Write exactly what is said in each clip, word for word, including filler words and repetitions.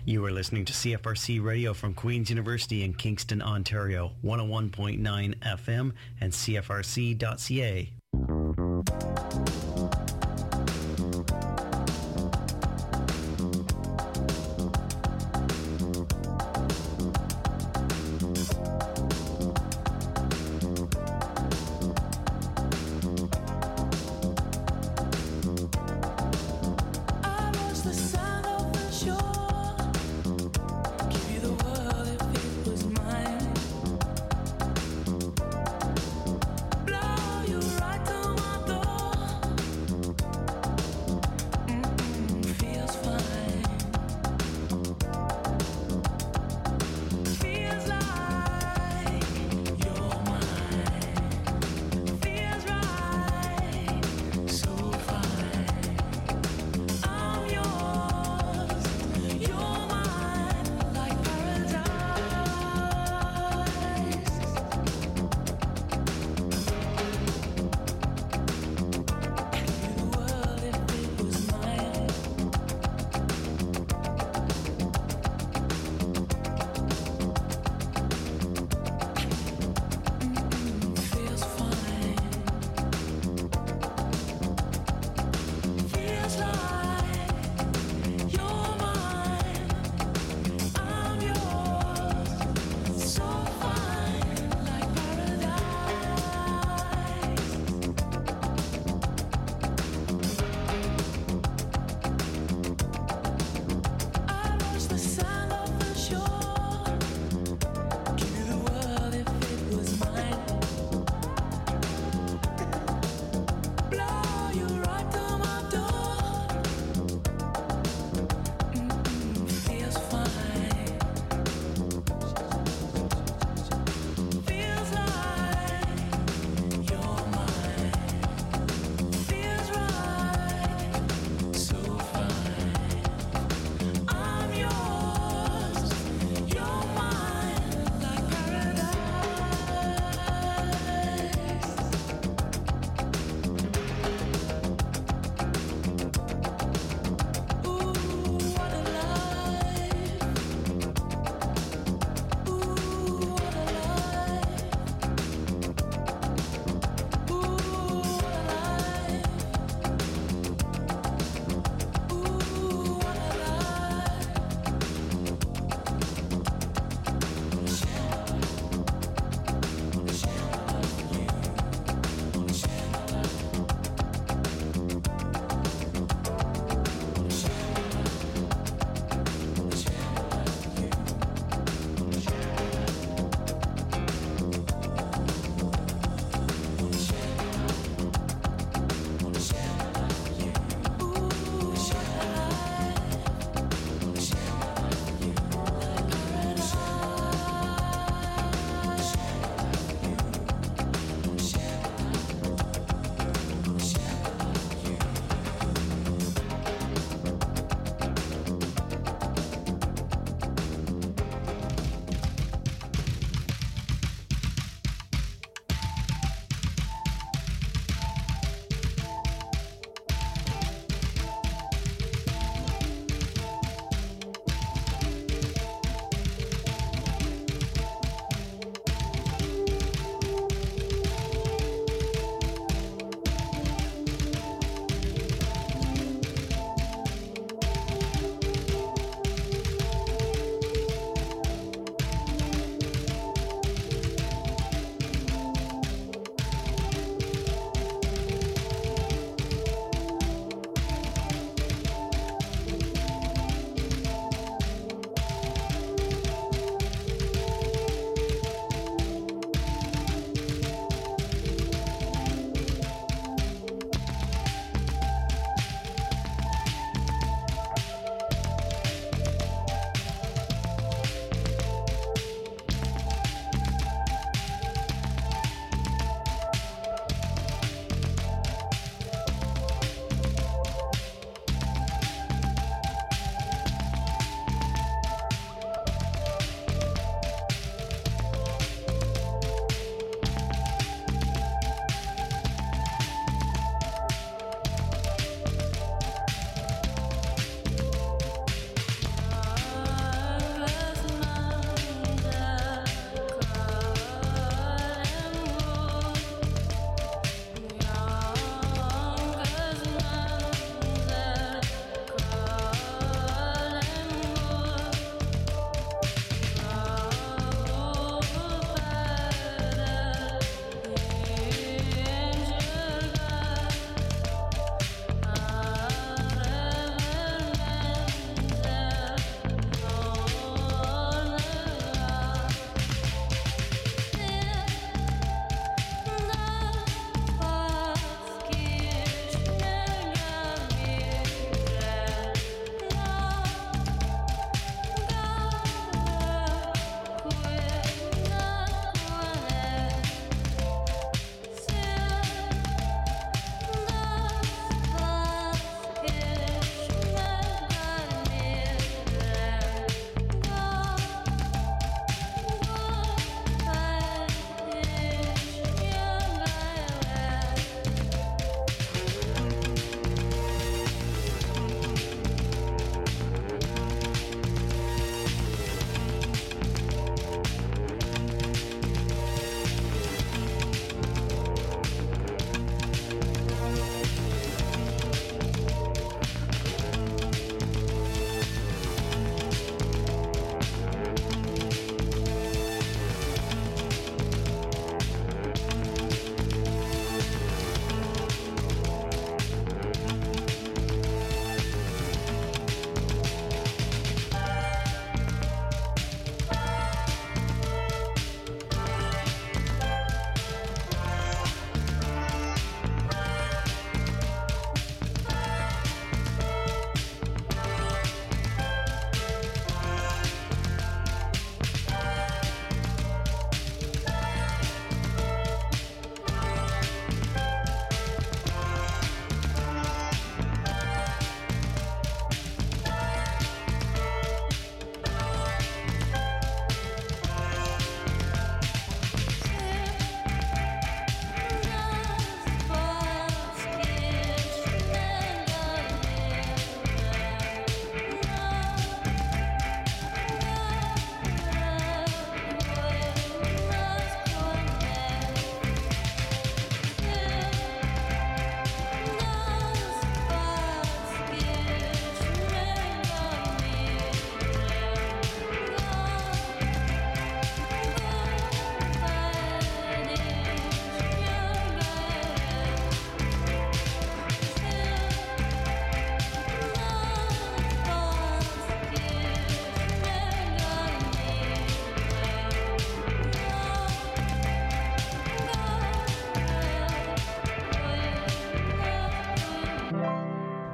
You are listening to C F R C Radio from Queen's University in Kingston, Ontario, one oh one point nine F M and C F R C dot C A. Blow you right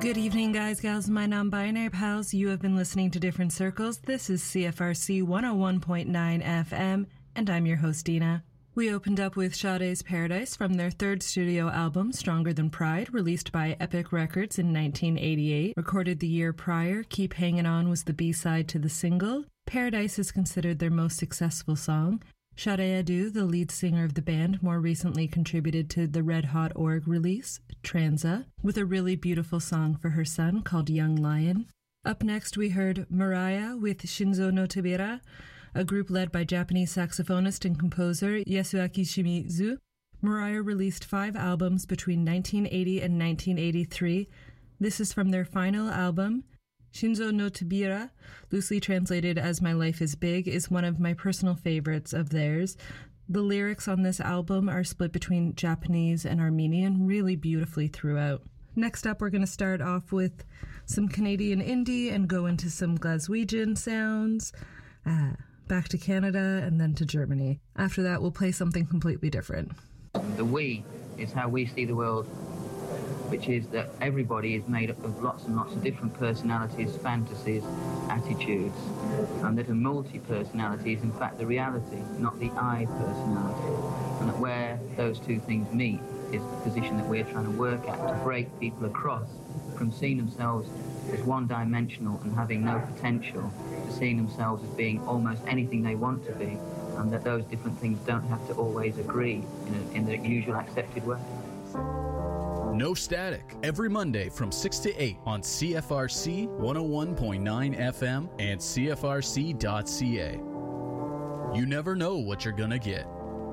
Good evening, guys, gals, my non-binary pals. You have been listening to Different Circles. This is C F R C one oh one point nine F M, and I'm your host, Dina. We opened up with Sade's Paradise from their third studio album, Stronger Than Pride, released by Epic Records in nineteen eighty-eight. Recorded the year prior, Keep Hangin' On was the B-side to the single. Paradise is considered their most successful song. Sade Adu, the lead singer of the band, more recently contributed to the Red Hot Org release, Tranza, with a really beautiful song for her son called Young Lion. Up next, we heard Mariah with Shinzo no Tobira, a group led by Japanese saxophonist and composer Yasuaki Shimizu. Mariah released five albums between nineteen eighty and nineteen eighty-three. This is from their final album. Shinzo no Tobira, loosely translated as My Life is Big, is one of my personal favorites of theirs. The lyrics on this album are split between Japanese and Armenian, really beautifully throughout. Next up, we're going to start off with some Canadian indie and go into some Glaswegian sounds, uh, back to Canada, and then to Germany. After that, we'll play something completely different. The we is how we see the world, which is that everybody is made up of lots and lots of different personalities, fantasies, attitudes, and that a multi-personality is in fact the reality, not the I personality, and that where those two things meet is the position that we're trying to work at to break people across from seeing themselves as one-dimensional and having no potential to seeing themselves as being almost anything they want to be, and that those different things don't have to always agree in, a, in the usual accepted way. No Static, every Monday from six to eight on C F R C one oh one point nine F M and C F R C dot C A. You never know what you're gonna get.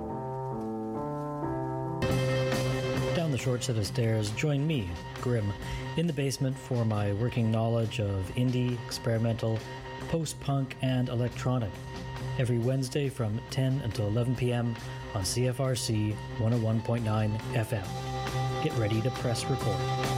Down the short set of stairs, join me, Grim, in the basement for my working knowledge of indie, experimental, post-punk, and electronic. Every Wednesday from ten until eleven p.m. on C F R C one oh one point nine F M. Get ready to press record.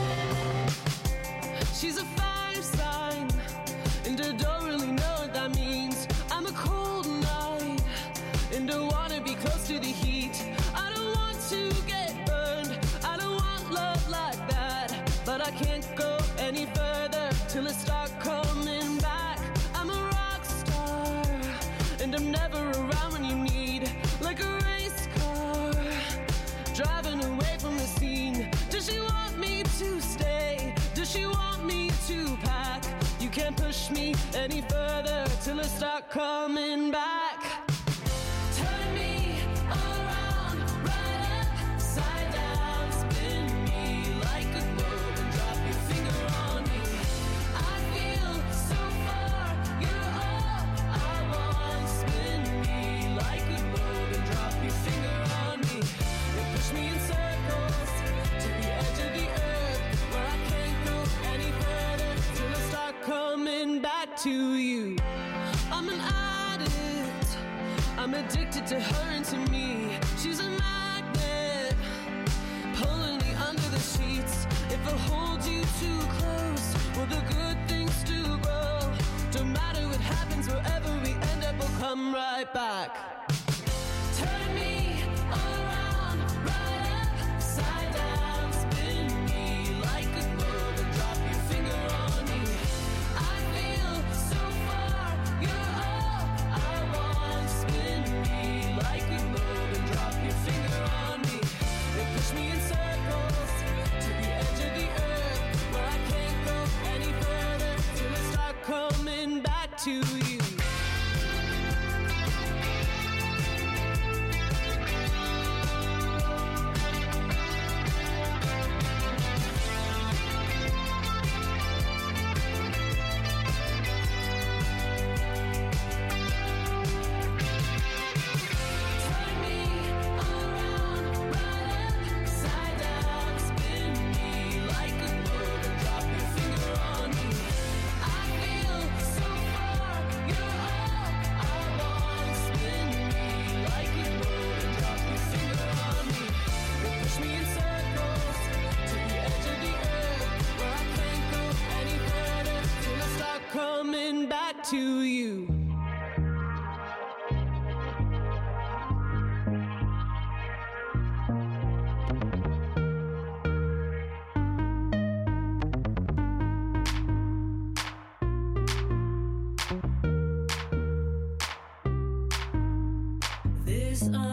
She's a fire sign, and I don't really know what that means. I'm a cold night, and I want to be close to the heat. I don't want to get burned, I don't want love like that. But I can't go any further till I start coming back. I'm a rock star, and I'm never around when you need. Like a race car, driving away from the scene. Does she want me to stay? Does she want me to pack? You can't push me any further till I start coming back. Turn me around, right upside down. Spin me like a globe and drop your finger on me. I feel so far, you're all I want. Spin me like a globe and drop your finger on me. You push me in circles to the edge of the earth, where I can't go any further till I start coming back to you. I'm an addict, I'm addicted to her and to me. She's a magnet, pulling me under the sheets. If I hold you too close, will the good things do grow? Don't matter what happens, wherever we end up, we'll come right back. Turn me around, right upside down. Spin me like a globe and drop your finger on me. I feel so far, you're all I want. Spin me like a globe and drop your finger on me. You push me in circles to the edge of the earth, where I can't go any further till I start coming back to you.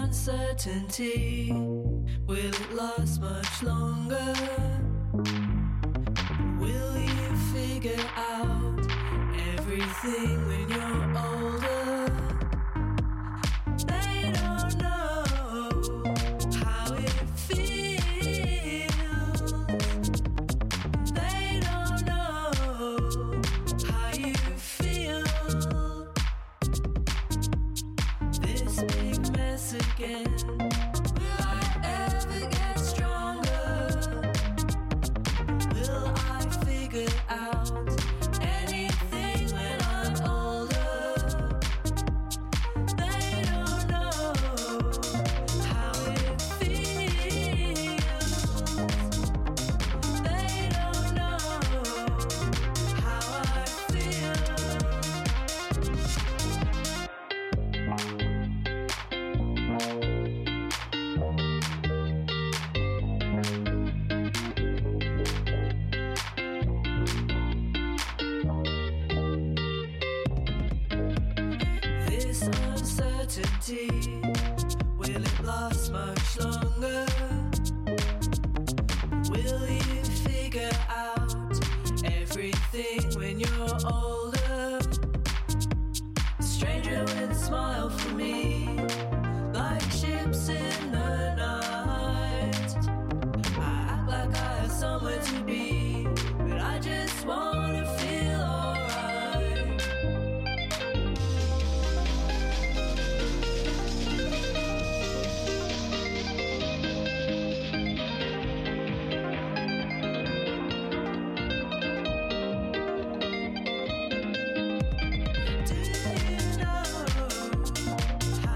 uncertainty. Will it last much longer? Will you figure out everything when you're older? They don't know how it feels. They don't know how you feel. This big mess again. Will I ever get stronger? Will I figure out anything when I'm older? They don't know how it feels. They don't know how I feel. This uncertainty, will it last much longer? Will you figure out everything when you're older? A stranger with a smile for me, like ships in the night. I act like I have somewhere to be, but I just wanna feel alright. Do you know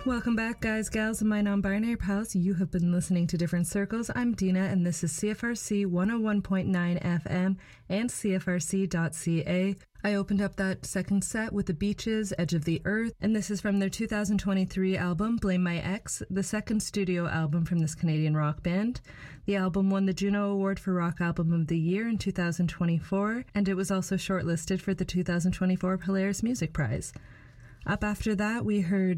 Welcome back, guys, gals, and my non-binary pals. You have been listening to Different Circles. I'm Dina, and this is C F R C one oh one point nine F M and C F R C dot C A. I opened up that second set with The Beaches, Edge of the Earth, and this is from their two thousand twenty-three album, Blame My Ex, the second studio album from this Canadian rock band. The album won the Juno Award for Rock Album of the Year in two thousand twenty-four, and it was also shortlisted for the two thousand twenty-four Polaris Music Prize. Up after that, we heard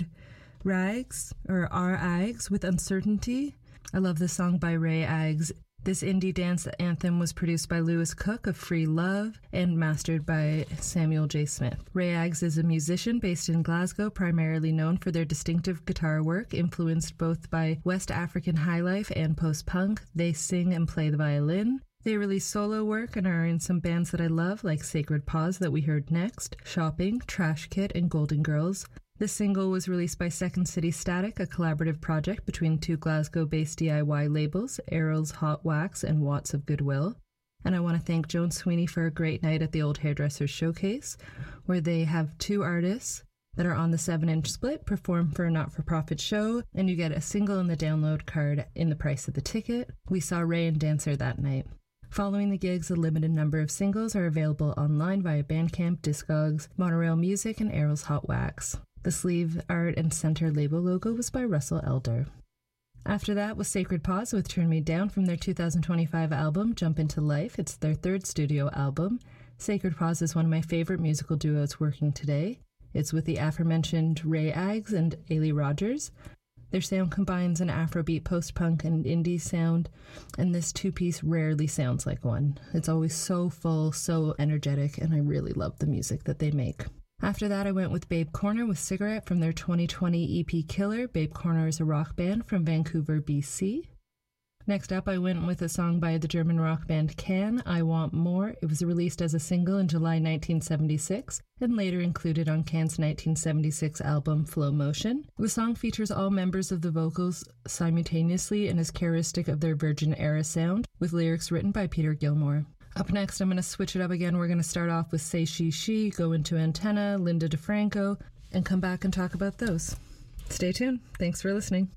Rags, or R. Ags, with Uncertainty. I love this song by Ray Ags. This indie dance anthem was produced by Lewis Cook of Free Love and mastered by Samuel J. Smith. Ray Ags is a musician based in Glasgow, primarily known for their distinctive guitar work, influenced both by West African highlife and post-punk. They sing and play the violin. They release solo work and are in some bands that I love, like Sacred Paws that we heard next, Shopping, Trash Kit, and Golden Girls. This single was released by Second City Static, a collaborative project between two Glasgow-based D I Y labels, Errol's Hot Wax and Watts of Goodwill. And I want to thank Joan Sweeney for a great night at the Old Hairdressers Showcase, where they have two artists that are on the seven-inch split perform for a not-for-profit show, and you get a single and the download card in the price of the ticket. We saw Ray and Dancer that night. Following the gigs, a limited number of singles are available online via Bandcamp, Discogs, Monorail Music, and Errol's Hot Wax. The sleeve art and center label logo was by Russell Elder. After that was Sacred Paws with Turn Me Down from their two thousand twenty-five album, Jump Into Life. It's their third studio album. Sacred Paws is one of my favorite musical duos working today. It's with the aforementioned Ray Ags and Ailey Rogers. Their sound combines an Afrobeat, post-punk, and indie sound, and this two-piece rarely sounds like one. It's always so full, so energetic, and I really love the music that they make. After that, I went with Babe Corner with Cigarette from their twenty twenty E P Killer. Babe Corner is a rock band from Vancouver, B C. Next up, I went with a song by the German rock band Can, I Want More. It was released as a single in July nineteen seventy-six and later included on Can's nineteen seventy-six album Flow Motion. The song features all members of the vocals simultaneously and is characteristic of their Virgin-era sound, with lyrics written by Peter Gilmore. Up next, I'm going to switch it up again. We're going to start off with Say She She, Go Into Antenna, Linda DeFranco, and come back and talk about those. Stay tuned. Thanks for listening.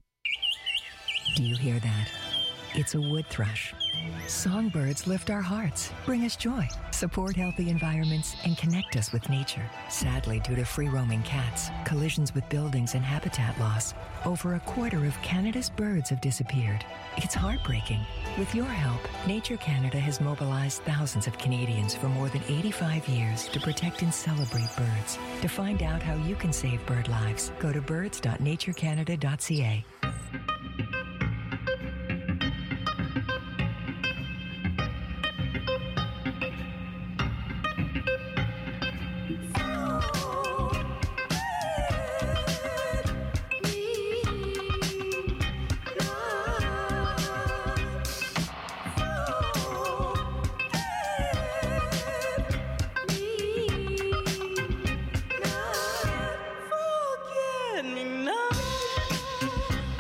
Do you hear that? It's a wood thrush. Songbirds lift our hearts, bring us joy, support healthy environments, and connect us with nature. Sadly, due to free-roaming cats, collisions with buildings, and habitat loss, over a quarter of Canada's birds have disappeared. It's heartbreaking. With your help, Nature Canada has mobilized thousands of Canadians for more than eighty-five years to protect and celebrate birds. To find out how you can save bird lives, go to birds dot nature canada dot c a. Forget me now.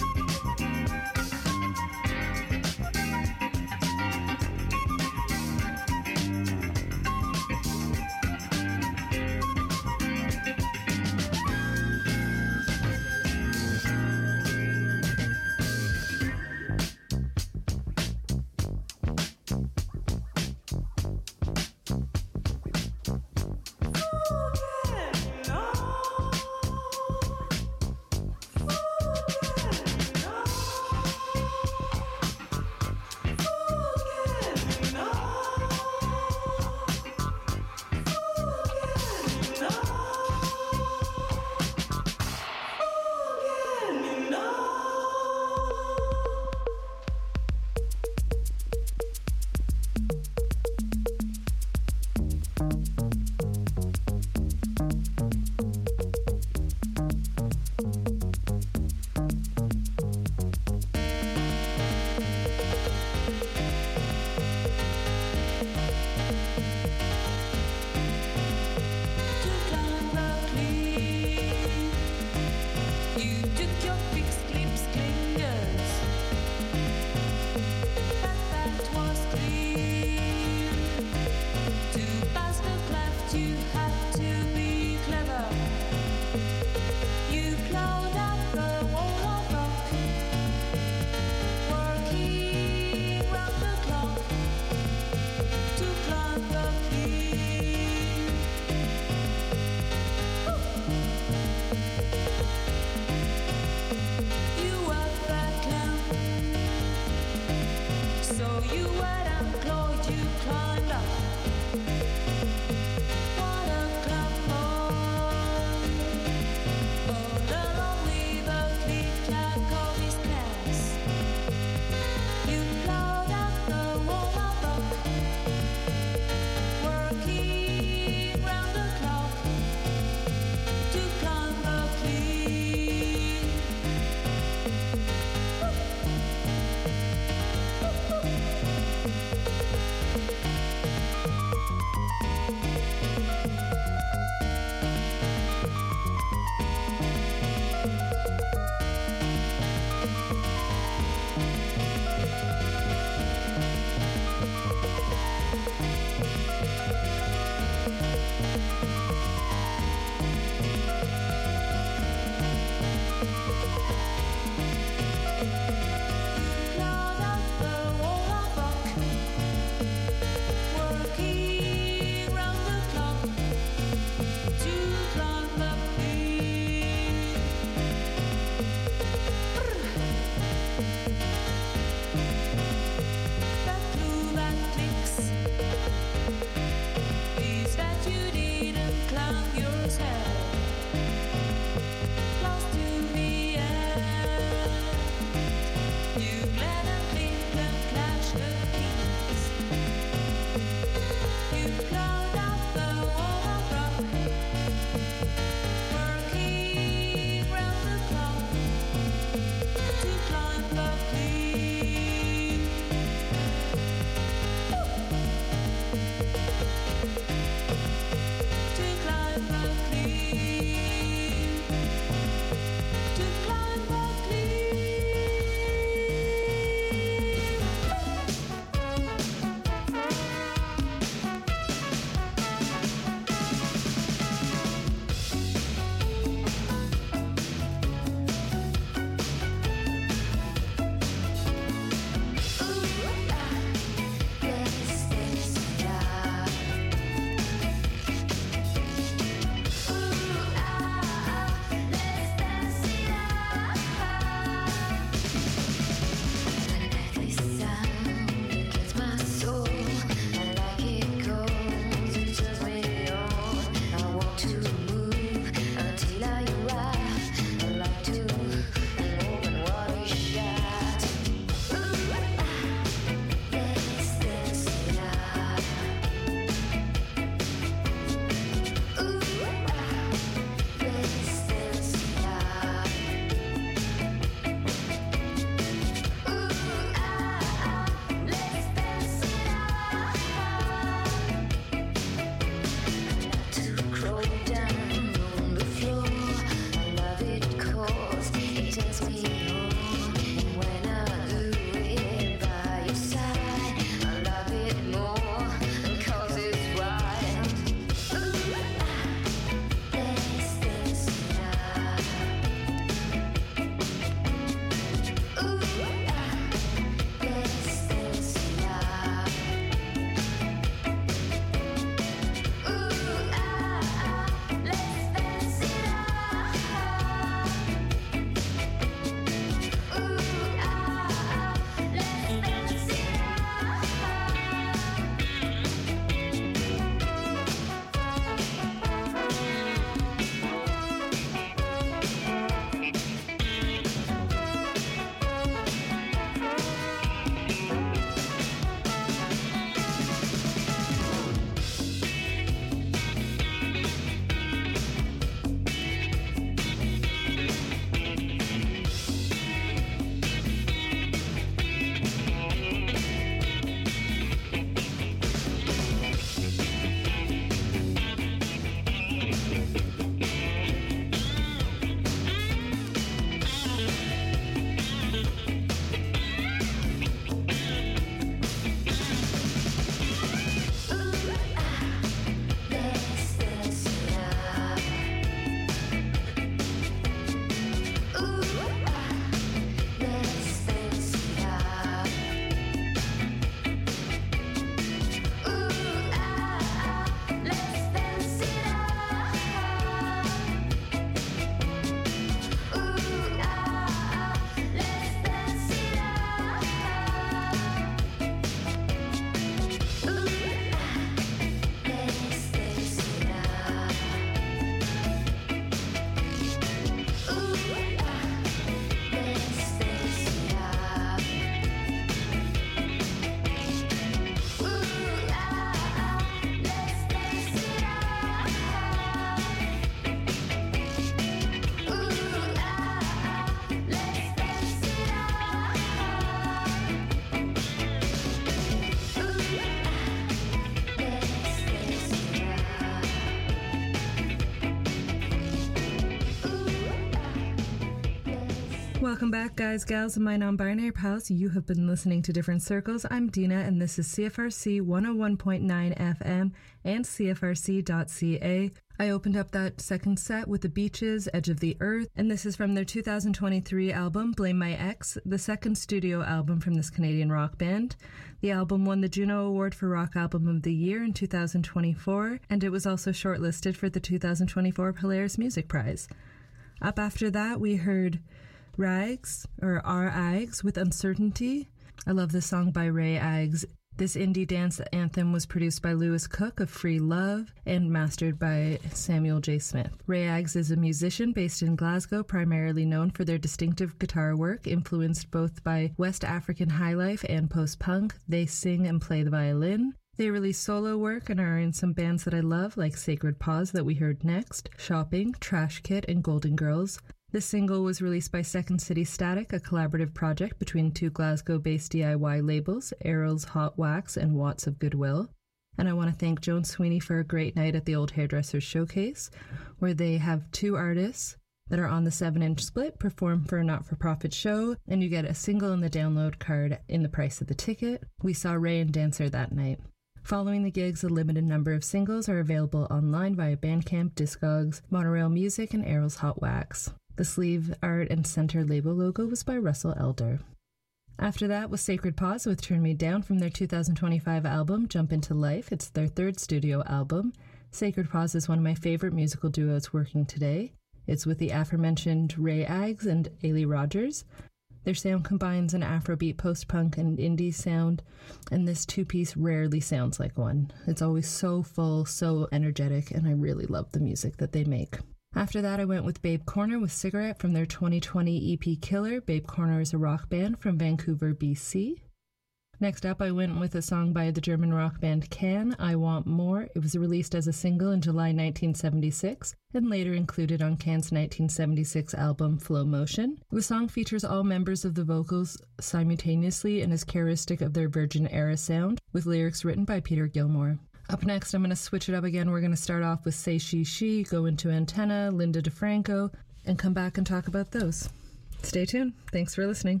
Welcome back, guys, gals, and my non-binary pals. You have been listening to Different Circles. I'm Dina, and this is C F R C one oh one point nine F M and C F R C dot C A. I opened up that second set with The Beaches, Edge of the Earth, and this is from their two thousand twenty-three album, Blame My Ex, the second studio album from this Canadian rock band. The album won the Juno Award for Rock Album of the Year in two thousand twenty-four, and it was also shortlisted for the two thousand twenty-four Polaris Music Prize. Up after that, we heard Rags, or R. Ags, with Uncertainty. I love this song by Ray Ags. This indie dance anthem was produced by Lewis Cook of Free Love and mastered by Samuel J. Smith. Ray Ags is a musician based in Glasgow, primarily known for their distinctive guitar work, influenced both by West African highlife and post-punk. They sing and play the violin. They release solo work and are in some bands that I love, like Sacred Paws that we heard next, Shopping, Trash Kit, and Golden Girls. This single was released by Second City Static, a collaborative project between two Glasgow-based D I Y labels, Errol's Hot Wax and Watts of Goodwill. And I want to thank Joan Sweeney for a great night at the Old Hairdressers Showcase, where they have two artists that are on the seven-inch split perform for a not-for-profit show, and you get a single and the download card in the price of the ticket. We saw Ray and Dancer that night. Following the gigs, a limited number of singles are available online via Bandcamp, Discogs, Monorail Music, and Errol's Hot Wax. The sleeve art and center label logo was by Russell Elder. After that was Sacred Paws with Turn Me Down from their two thousand twenty-five album, Jump Into Life. It's their third studio album. Sacred Paws is one of my favorite musical duos working today. It's with the aforementioned Ray Ags and Ailey Rogers. Their sound combines an Afrobeat, post-punk, and indie sound, and this two-piece rarely sounds like one. It's always so full, so energetic, and I really love the music that they make. After that, I went with Babe Corner with Cigarette from their twenty twenty E P Killer. Babe Corner is a rock band from Vancouver, B C. Next up, I went with a song by the German rock band Can, I Want More. It was released as a single in July nineteen seventy-six and later included on Can's nineteen seventy-six album Flow Motion. The song features all members of the vocals simultaneously and is characteristic of their Virgin-era sound, with lyrics written by Peter Gilmore. Up next, I'm going to switch it up again. We're going to start off with Say She She, Go Into Antenna, Linda DeFranco, and come back and talk about those. Stay tuned. Thanks for listening.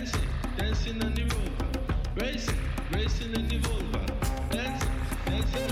Racing in the Volvo, dancing, dancing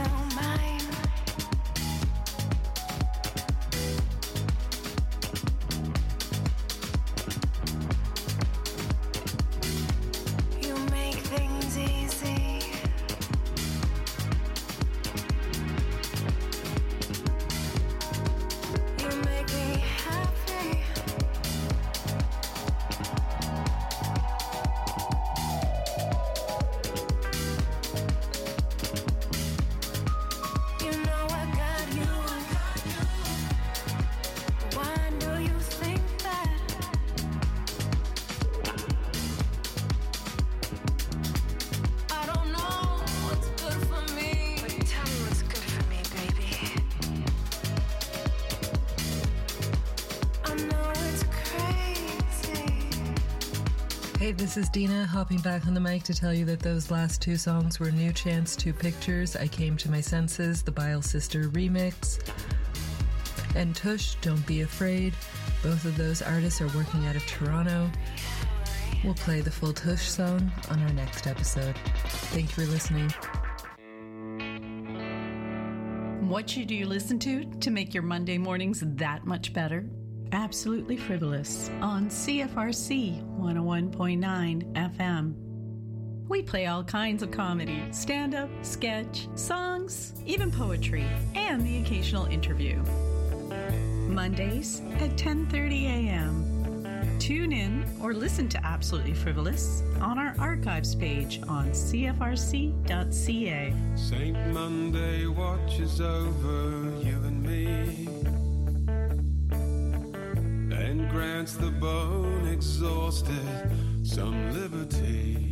so mine. You make things easy. You make me happy. You know I got you. Why do you think that? I don't know what's good for me. But tell me what's good for me, baby. I know it's crazy. Hey, this is Dina, hopping back on the mic to tell you that those last two songs were New Chance, Two Pictures, I Came to My Senses, the Bile Sister remix, and Tush, Don't Be Afraid. Both of those artists are working out of Toronto. We'll play the full Tush song on our next episode. Thank you for listening. What should you listen to to make your Monday mornings that much better? Absolutely Frivolous on C F R C one oh one point nine F M. We play all kinds of comedy, stand-up, sketch, songs, even poetry, and the occasional interview. Mondays at ten thirty a.m. Tune in or listen to Absolutely Frivolous on our archives page on C F R C dot C A. Saint Monday watches over you and me and grants the bone exhausted some liberty.